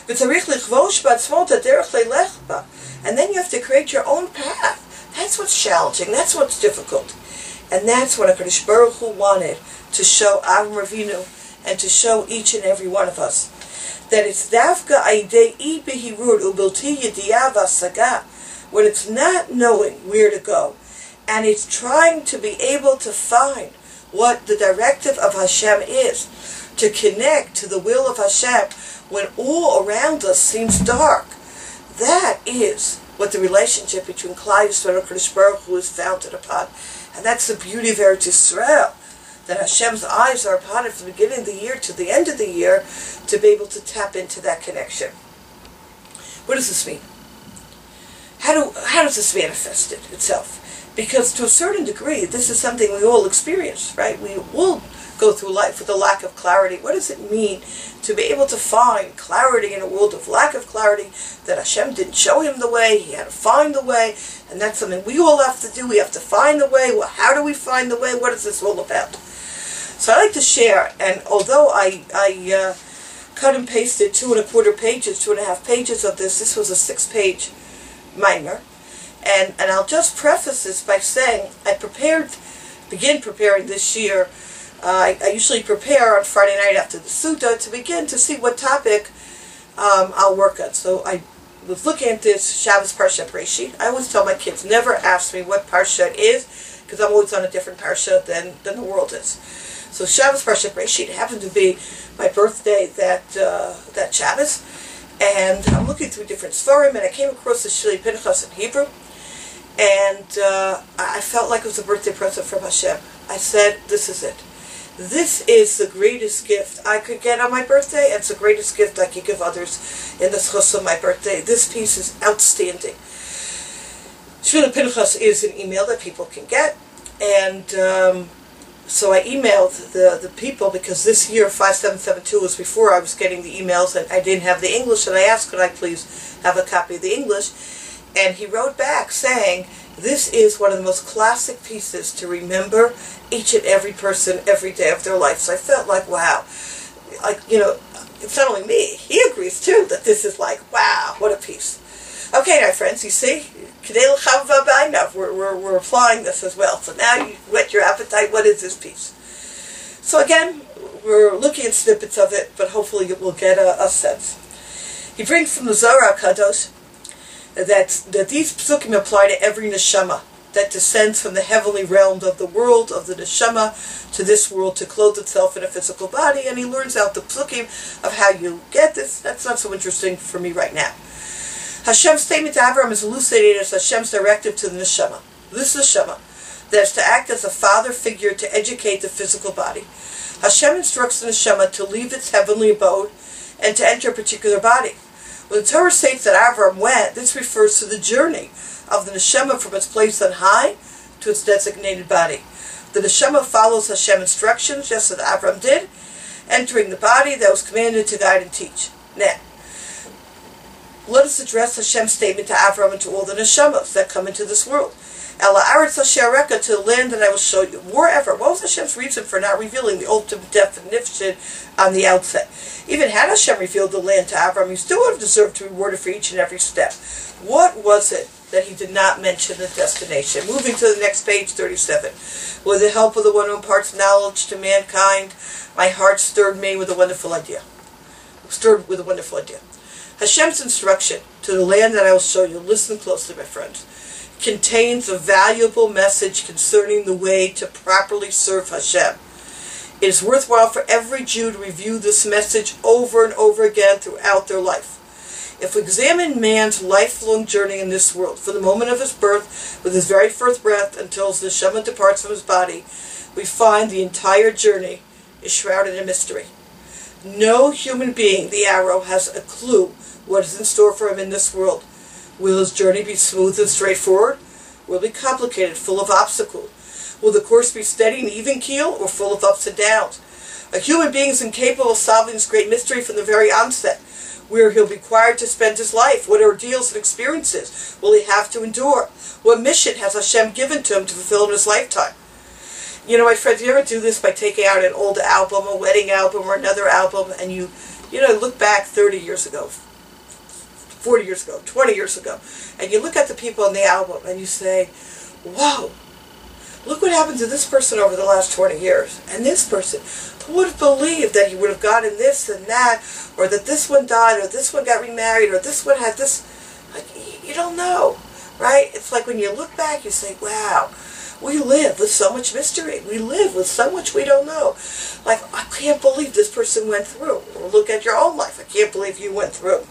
and then you have to create your own path. That's what's challenging, that's what's difficult. And that's what HaKadosh Baruch Hu wanted to show Avraham Avinu and to show each and every one of us. That it's dafka aidei behirut ubilti yediah v'asaga, when it's not knowing where to go, and it's trying to be able to find what the directive of Hashem is. to connect to the will of Hashem when all around us seems dark. That is what the relationship between Klal Yisrael and Kadosh Baruch Hu is founded upon. And that's the beauty of Eretz Yisrael, that Hashem's eyes are upon it from the beginning of the year to the end of the year, to be able to tap into that connection. What does this mean? How does this manifest itself? Because to a certain degree, this is something we all experience, right? We all go through life with a lack of clarity. What does it mean to be able to find clarity in a world of lack of clarity, that Hashem didn't show him the way, he had to find the way, and that's something we all have to do. We have to find the way. Well, how do we find the way? What is this all about? So I like to share, and although I cut and pasted 2.25 pages, 2.5 pages of this, this was a 6-page minor, and I'll just preface this by saying I began preparing this year. I usually prepare on Friday night after the Suda to begin to see what topic I'll work on. So I was looking at this Shabbos Parsha Breshit. I always tell my kids, never ask me what Parsha it is, because I'm always on a different Parsha than the world is. So Shabbos Parsha Breshit happened to be my birthday that Shabbos, and I'm looking through different Sforim, and I came across the Shili Pinchas in Hebrew, and I felt like it was a birthday present from Hashem. I said, this is it. This is the greatest gift I could get on my birthday, and it's the greatest gift I could give others in the schus of my birthday. This piece is outstanding. Shvila Pinchas is an email that people can get, and so I emailed the people, because this year 5772 was before I was getting the emails, and I didn't have the English, and I asked, could I please have a copy of the English, and he wrote back saying, this is one of the most classic pieces to remember each and every person every day of their life. So I felt like, wow, like, you know, it's not only me, he agrees too, that this is like, wow, what a piece. Okay, my friends, you see, we're applying this as well. So now you whet your appetite. What is this piece? So again, we're looking at snippets of it, but hopefully we'll get a sense. He brings from the Zohar Kadosh that these psukim apply to every neshama that descends from the heavenly realm of the world of the neshama to this world to clothe itself in a physical body, and he learns out the psukim of how you get this. That's not so interesting for me right now. Hashem's statement to Abraham is elucidated as Hashem's directive to the neshama. This neshama that is to act as a father figure to educate the physical body. Hashem instructs the neshama to leave its heavenly abode and to enter a particular body. When the Torah states that Avraham went, this refers to the journey of the neshama from its place on high to its designated body. The neshama follows Hashem's instructions, just as Avraham did, entering the body that was commanded to guide and teach. Now, let us address Hashem's statement to Avraham and to all the neshamas that come into this world. Ela aretz ashereka, to the land that I will show you. Moreover, what was Hashem's reason for not revealing the ultimate definition on the outset? Even had Hashem revealed the land to Avraham, he still would have deserved to be rewarded for each and every step. What was it that he did not mention the destination? Moving to the next page, 37. With the help of the one who imparts knowledge to mankind, my heart stirred me with a wonderful idea. Hashem's instruction to the land that I will show you, listen closely, my friends, contains a valuable message concerning the way to properly serve Hashem. It is worthwhile for every Jew to review this message over and over again throughout their life. If we examine man's lifelong journey in this world, from the moment of his birth, with his very first breath, until his neshama departs from his body, we find the entire journey is shrouded in mystery. No human being, the arrow, has a clue what is in store for him in this world. Will his journey be smooth and straightforward? Will it be complicated, full of obstacles? Will the course be steady and even keel, or full of ups and downs? A human being is incapable of solving this great mystery from the very onset. Where he'll be required to spend his life, what ordeals and experiences will he have to endure? What mission has Hashem given to him to fulfill in his lifetime? You know, my friends, you ever do this by taking out an old album, a wedding album, or another album, and you look back 30 years ago, 40 years ago, 20 years ago, and you look at the people in the album and you say, whoa, look what happened to this person over the last 20 years, and this person. Who would have believed that he would have gotten this and that, or that this one died, or this one got remarried, or this one had this? Like, you don't know, right? It's like when you look back, you say, wow, We live with so much mystery. We live with so much we don't know. Like, I can't believe this person went through. Or look at your own life. I can't believe you went through.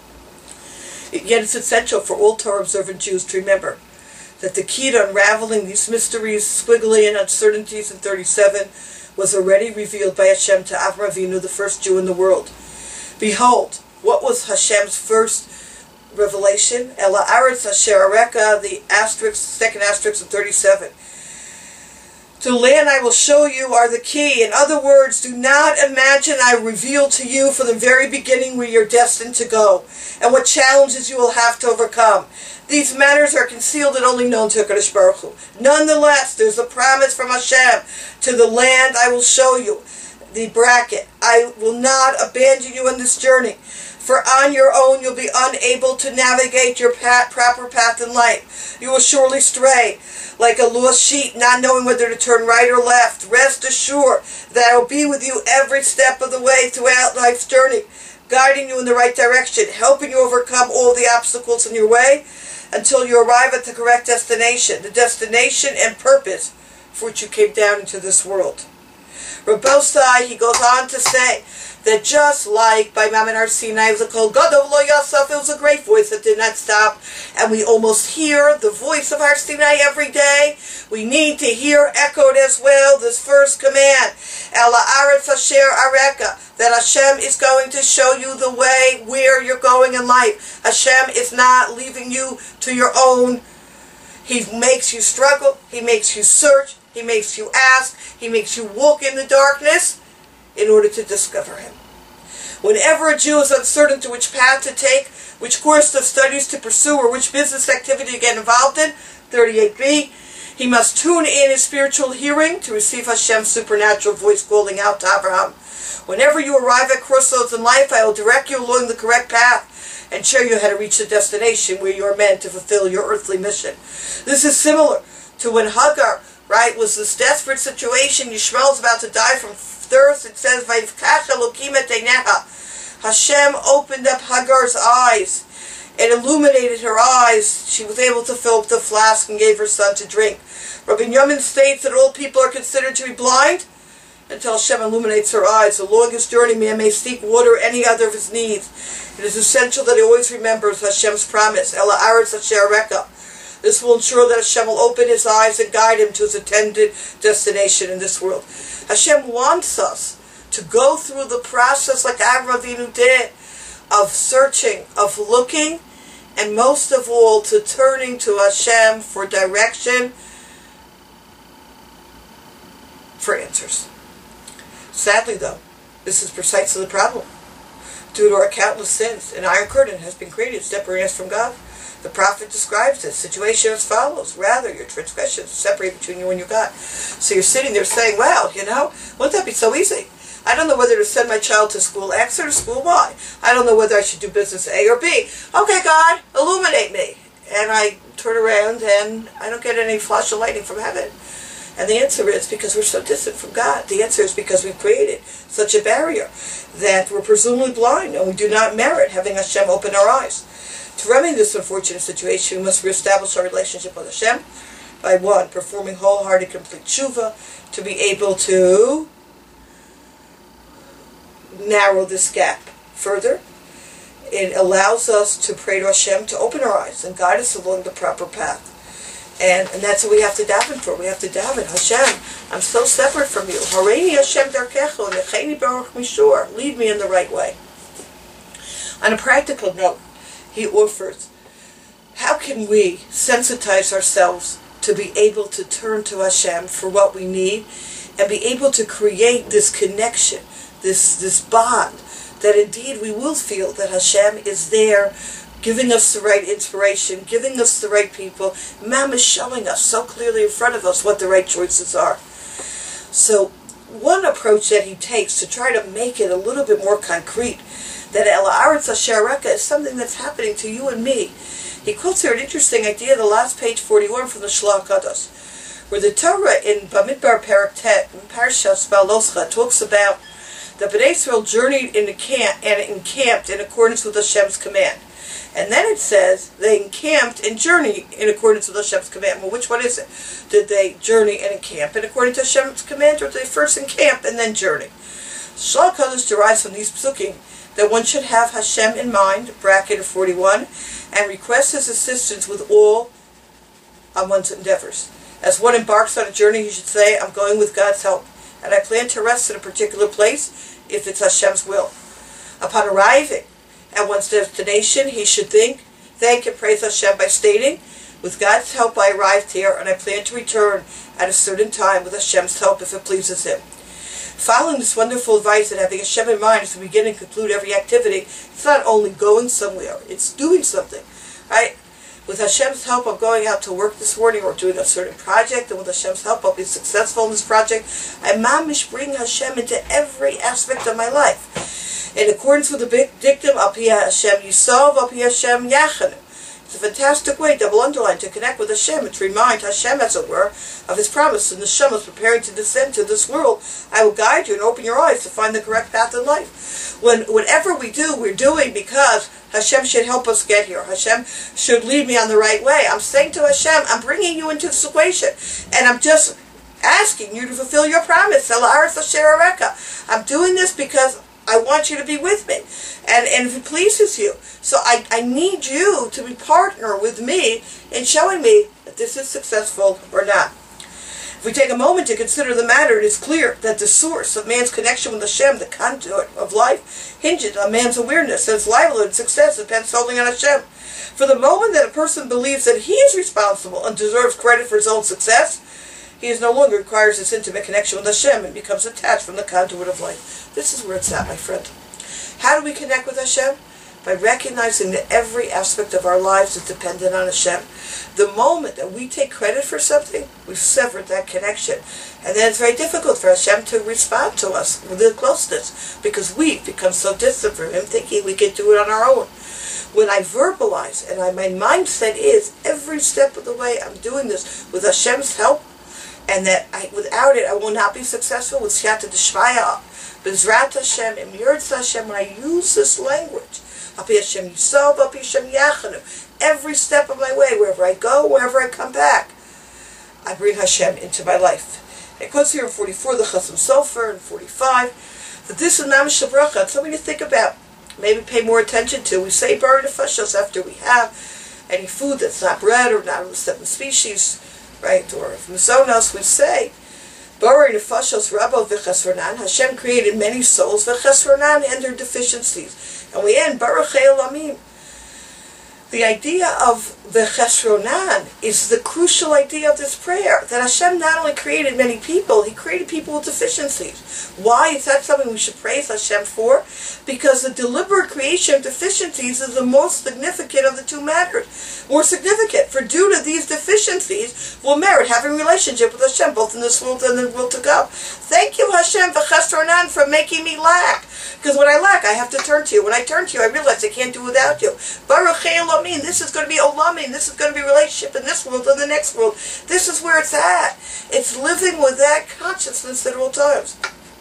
Yet it's essential for all Torah-observant Jews to remember that the key to unraveling these mysteries, squiggly and uncertainties in 37 was already revealed by Hashem to Avraham Avinu, the first Jew in the world. Behold, what was Hashem's first revelation? Ela Aretz Asher Areka, the asterisk, second asterisk of 37. To the land I will show you are the key. In other words, do not imagine I revealed to you from the very beginning where you're destined to go and what challenges you will have to overcome. These matters are concealed and only known to HaKadosh Baruch Hu. Nonetheless, there's a promise from Hashem. To the land I will show you. The bracket. I will not abandon you on this journey. For on your own you'll be unable to navigate your proper path in life. You will surely stray, like a lost sheep, not knowing whether to turn right or left. Rest assured that I will be with you every step of the way throughout life's journey, guiding you in the right direction, helping you overcome all the obstacles in your way until you arrive at the correct destination, the destination and purpose for which you came down into this world. Rabosai, he goes on to say that just like by Mammon Har Sinai, it was called Gadol Lo Yosef, it was a great voice that did not stop, and we almost hear the voice of Har Sinai every day. We need to hear echoed as well this first command, Ela Aretz Asher Areka, that Hashem is going to show you the way where you're going in life. Hashem is not leaving you to your own. He makes you struggle, He makes you search, He makes you ask, He makes you walk in the darkness in order to discover Him. Whenever a Jew is uncertain to which path to take, which course of studies to pursue, or which business activity to get involved in, 38b, he must tune in his spiritual hearing to receive Hashem's supernatural voice calling out to Abraham. Whenever you arrive at crossroads in life, I will direct you along the correct path and show you how to reach the destination where you are meant to fulfill your earthly mission. This is similar to when Hagar, right, was this desperate situation. Yishmael's about to die from thirst. It says, "Vayivkash Elokim et eineha." Hashem opened up Hagar's eyes and illuminated her eyes. She was able to fill up the flask and gave her son to drink. Rabbi Yemin states that all people are considered to be blind until Hashem illuminates her eyes. Along his journey, man may seek water or any other of his needs. It is essential that he always remembers Hashem's promise, Ela Aretz Asher Areka. This will ensure that Hashem will open his eyes and guide him to his intended destination in this world. Hashem wants us to go through the process like Avraham Avinu did, of searching, of looking, and most of all, to turning to Hashem for direction, for answers. Sadly, though, this is precisely the problem. Due to our countless sins, an iron curtain has been created separating us from God. The prophet describes this situation as follows: rather, your transgressions separate between you and your God. So you're sitting there saying, well, wouldn't that be so easy? I don't know whether to send my child to school X or to school Y. I don't know whether I should do business A or B. Okay, God, illuminate me. And I turn around and I don't get any flash of lightning from heaven. And the answer is because we're so distant from God. The answer is because we've created such a barrier that we're presumably blind and we do not merit having Hashem open our eyes. To remedy this unfortunate situation, we must reestablish our relationship with Hashem by 1, performing wholehearted, complete tshuva, to be able to narrow this gap further. It allows us to pray to Hashem to open our eyes and guide us along the proper path. And that's what we have to daven for. We have to daven, Hashem, I'm so separate from you. Hareini Hashem darkecho, necheni baruch mishur. Lead me in the right way. On a practical note, he offers, how can we sensitize ourselves to be able to turn to Hashem for what we need and be able to create this connection, this bond, that indeed we will feel that Hashem is there, giving us the right inspiration, giving us the right people. Ma'am is showing us so clearly in front of us what the right choices are. So one approach that he takes to try to make it a little bit more concrete, that Ela Aretz Asher Areka is something that's happening to you and me. He quotes here an interesting idea, the last page 41 from the Shlach Kados, where the Torah in Bamidbar Parak Tet, in Parshas Baloscha, talks about that Bnei Israel journeyed in the camp and encamped in accordance with Hashem's command. And then it says they encamped and journeyed in accordance with Hashem's command. Well, which one is it? Did they journey and encamp in according to Hashem's command, or did they first encamp and then journey? Shal Kadosh derives from these psukim that one should have Hashem in mind, bracket of 41, and request his assistance with all on one's endeavors. As one embarks on a journey, he should say, I'm going with God's help, and I plan to rest in a particular place if it's Hashem's will. Upon arriving at one's destination, he should thank and praise Hashem by stating, with God's help I arrived here, and I plan to return at a certain time with Hashem's help if it pleases Him. Following this wonderful advice and having Hashem in mind as we begin and conclude every activity, it's not only going somewhere, it's doing something, right? With Hashem's help, I'm going out to work this morning or doing a certain project, and with Hashem's help, I'll be successful in this project. I mamish bring Hashem into every aspect of my life. In accordance with the big dictum, Al Pi Hashem Yisov, Al Pi Hashem Yachanu. It's a fantastic way, double underline, to connect with Hashem and to remind Hashem, as it were, of His promise. And the Hashem is preparing to descend to this world. I will guide you and open your eyes to find the correct path in life. Whatever we do, we're doing because Hashem should help us get here. Hashem should lead me on the right way. I'm saying to Hashem, I'm bringing you into this equation, and I'm just asking you to fulfill your promise. I'm doing this because I want you to be with me, and if it pleases you. So I need you to be partner with me in showing me that this is successful or not. If we take a moment to consider the matter, it is clear that the source of man's connection with Hashem, the conduit of life, hinges on man's awareness that his livelihood and success depends solely on Hashem. For the moment that a person believes that he is responsible and deserves credit for his own success, he no longer requires this intimate connection with Hashem and becomes detached from the conduit of life. This is where it's at, my friend. How do we connect with Hashem? By recognizing that every aspect of our lives is dependent on Hashem. The moment that we take credit for something, we've severed that connection. And then it's very difficult for Hashem to respond to us with the closeness, because we've become so distant from Him, thinking we can do it on our own. When I verbalize, and my mindset is, every step of the way I'm doing this with Hashem's help, and that without it I will not be successful with Siyata D'Shmaya, Bezrat Hashem, Emir Hashem, when I use this language, Api Hashem Yisov, Api Hashem Yachanu, every step of my way, wherever I go, wherever I come back, I bring Hashem into my life. It quotes here in 44, the Chasam Sofer, and 45, that this is Mamish Bracha. It's something to think about, maybe pay more attention to. We say Bar Nefashos after we have any food that's not bread or not of the 7 species, right, or of Misonos, we say, Borei Nefashos Rabo v'Chesronan, Hashem created many souls, v'Chesronan, and their deficiencies. And we end, Baruch Elamim. The idea of the Chesronan is the crucial idea of this prayer, that Hashem not only created many people, He created people with deficiencies. Why is that something we should praise Hashem for? Because the deliberate creation of deficiencies is the most significant of the two matters. More significant, for due to these deficiencies, will merit having a relationship with Hashem, both in this world and in the world to come. Thank you, Hashem, v'Chesronan, for making me lack. Because when I lack, I have to turn to you. When I turn to you, I realize I can't do without you. Baruch Elamim, this is going to be Olamim, this is going to be relationship in this world and the next world. This is where it's at. It's living with that consciousness at all times.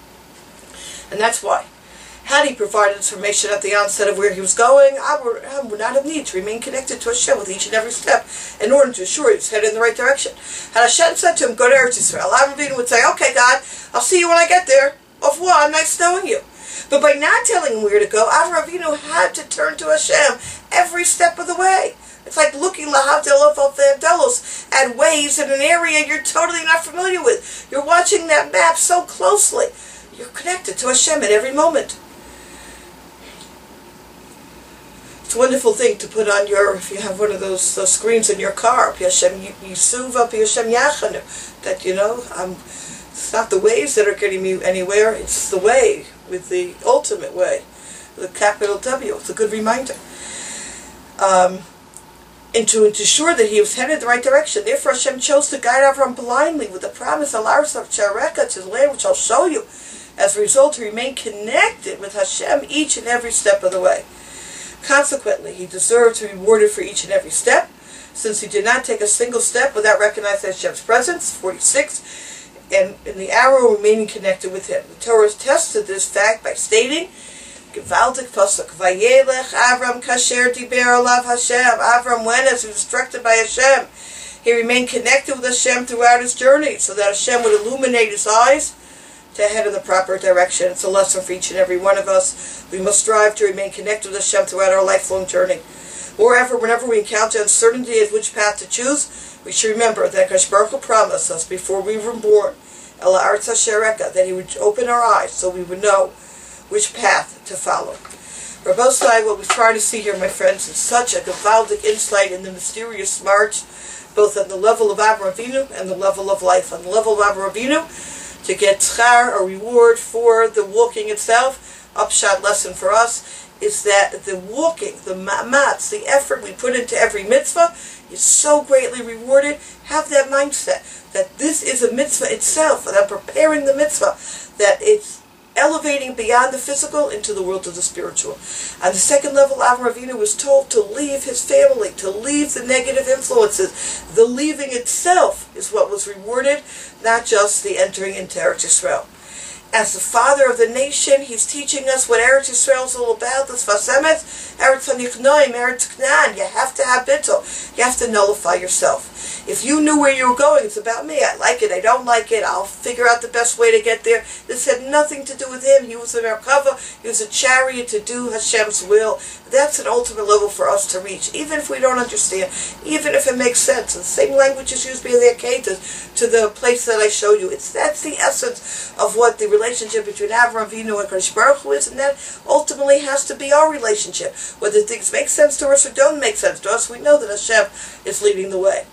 And that's why. Had He provided information at the onset of where He was going, I would not have need to remain connected to Hashem with each and every step in order to assure He was headed in the right direction. Had Hashem said to him, go to Eretz Yisrael, Avram would say, okay, God, I'll see you when I get there. Au revoir, nice knowing you. But by not telling him where to go, Avraham Avinu had to turn to Hashem every step of the way. It's like looking lahavdelos at waves in an area you're totally not familiar with. You're watching that map so closely. You're connected to Hashem at every moment. It's a wonderful thing to put on your, if you have one of those screens in your car, Hashem Yisuv, Hashem Yachanu, that, you know, it's not the ways that are getting me anywhere, it's the way, with the ultimate way, the capital W. It's a good reminder. And to ensure that he was headed in the right direction. Therefore Hashem chose to guide Avram blindly with the promise of Chareka, to the land which I'll show you. As a result, he remained connected with Hashem each and every step of the way. Consequently, he deserved to be rewarded for each and every step, since he did not take a single step without recognizing Hashem's presence, 46, and in the arrow remaining connected with him. The Torah attested this fact by stating, Gewaltig pasuk. Vayelech Avram kasher diber alav Hashem. Avram went as he was instructed by Hashem. He remained connected with Hashem throughout his journey, so that Hashem would illuminate his eyes to head in the proper direction. It's a lesson for each and every one of us. We must strive to remain connected with Hashem throughout our lifelong journey. Moreover, whenever we encounter uncertainty as which path to choose, we should remember that Kadosh Baruch Hu promised us before we were born, Ela Aretz Asher Eka, that He would open our eyes so we would know which path to follow. Rabbosai, what we're trying to see here, my friends, is such a gewaldic insight in the mysterious march, both on the level of Avraham Avinu and the level of life. On the level of Avraham Avinu, to get tzchar, a reward for the walking itself, upshot lesson for us, is that the walking, the ma'amatz, the effort we put into every mitzvah is so greatly rewarded. Have that mindset that this is a mitzvah itself, that I'm preparing the mitzvah, that it's elevating beyond the physical into the world of the spiritual. On the second level, Avraham Avinu was told to leave his family, to leave the negative influences. The leaving itself is what was rewarded, not just the entering into Eretz Yisrael. As the father of the nation, he's teaching us what Eretz Yisrael is all about. This Vasemet, Eretz HaNichnoim, Eretz Knan. You have to have bittul. You have to nullify yourself. If you knew where you were going, it's about me. I like it, I don't like it, I'll figure out the best way to get there. This had nothing to do with him. He was a Merkava, he was a chariot to do Hashem's will. That's an ultimate level for us to reach, even if we don't understand, even if it makes sense. And the same language is used by the Akedah to the place that I showed you. That's the essence of what the relationship between Avraham Avinu and Kadosh Baruch Hu is, and that ultimately has to be our relationship. Whether things make sense to us or don't make sense to us, we know that Hashem is leading the way.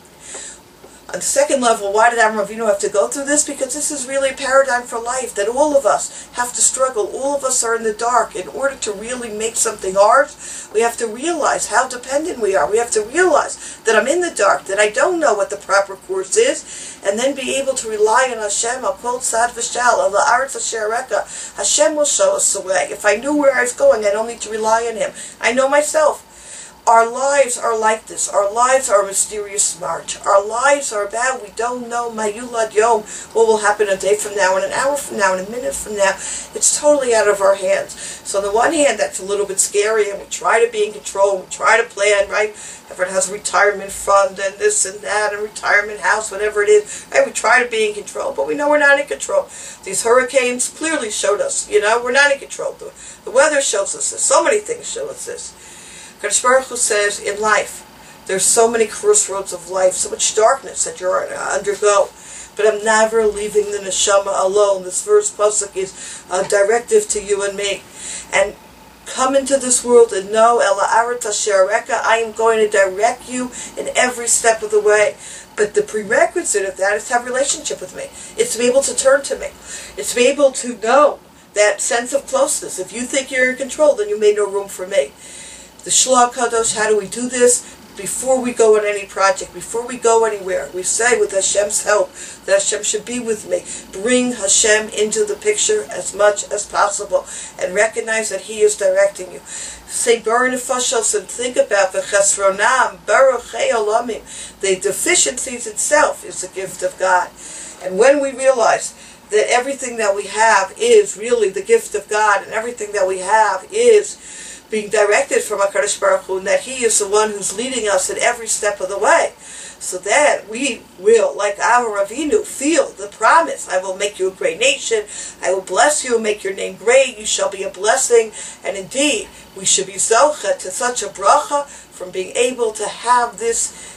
On the second level, why did Avraham Avinu have to go through this? Because this is really a paradigm for life, that all of us have to struggle. All of us are in the dark. In order to really make something ours, we have to realize how dependent we are. We have to realize that I'm in the dark, that I don't know what the proper course is, and then be able to rely on Hashem. Al kol tzad v'shal, ala aretz asher eka. Hashem will show us the way. If I knew where I was going, I don't need to rely on Him. I know myself. Our lives are like this. Our lives are a mysterious march. Our lives are about, we don't know, Mayulad Yom, what will happen a day from now, and an hour from now, and a minute from now. It's totally out of our hands. So on the one hand, that's a little bit scary, and we try to be in control, and we try to plan, right? Everyone has a retirement fund, and this and that, and retirement house, whatever it is, right? We try to be in control, but we know we're not in control. These hurricanes clearly showed us, we're not in control. The weather shows us this. So many things show us this. Kadosh Baruch Hu says, in life, there's so many crossroads of life, so much darkness that you're going to undergo. But I'm never leaving the neshama alone. This verse, pasuk, is a directive to you and me. And come into this world and know, Ela Aretz Asher Eka, I am going to direct you in every step of the way. But the prerequisite of that is to have a relationship with me. It's to be able to turn to me. It's to be able to know that sense of closeness. If you think you're in control, then you made no room for me. The Shloah Kadosh, how do we do this? Before we go on any project, before we go anywhere, we say with Hashem's help that Hashem should be with me. Bring Hashem into the picture as much as possible and recognize that He is directing you. Say Bar Nefashos and think about the Chesronam, Baruchei Olamim. The deficiencies itself is the gift of God. And when we realize that everything that we have is really the gift of God, and everything that we have is being directed from HaKadosh Baruch Hu, and that He is the one who's leading us in every step of the way, so that we will, like Avraham Avinu, feel the promise. I will make you a great nation. I will bless you, make your name great. You shall be a blessing. And indeed, we should be zocha to such a bracha from being able to have this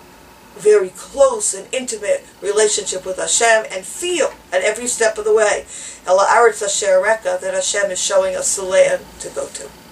very close and intimate relationship with Hashem and feel at every step of the way, Ela Aretz Asher Eka, that Hashem is showing us the land to go to.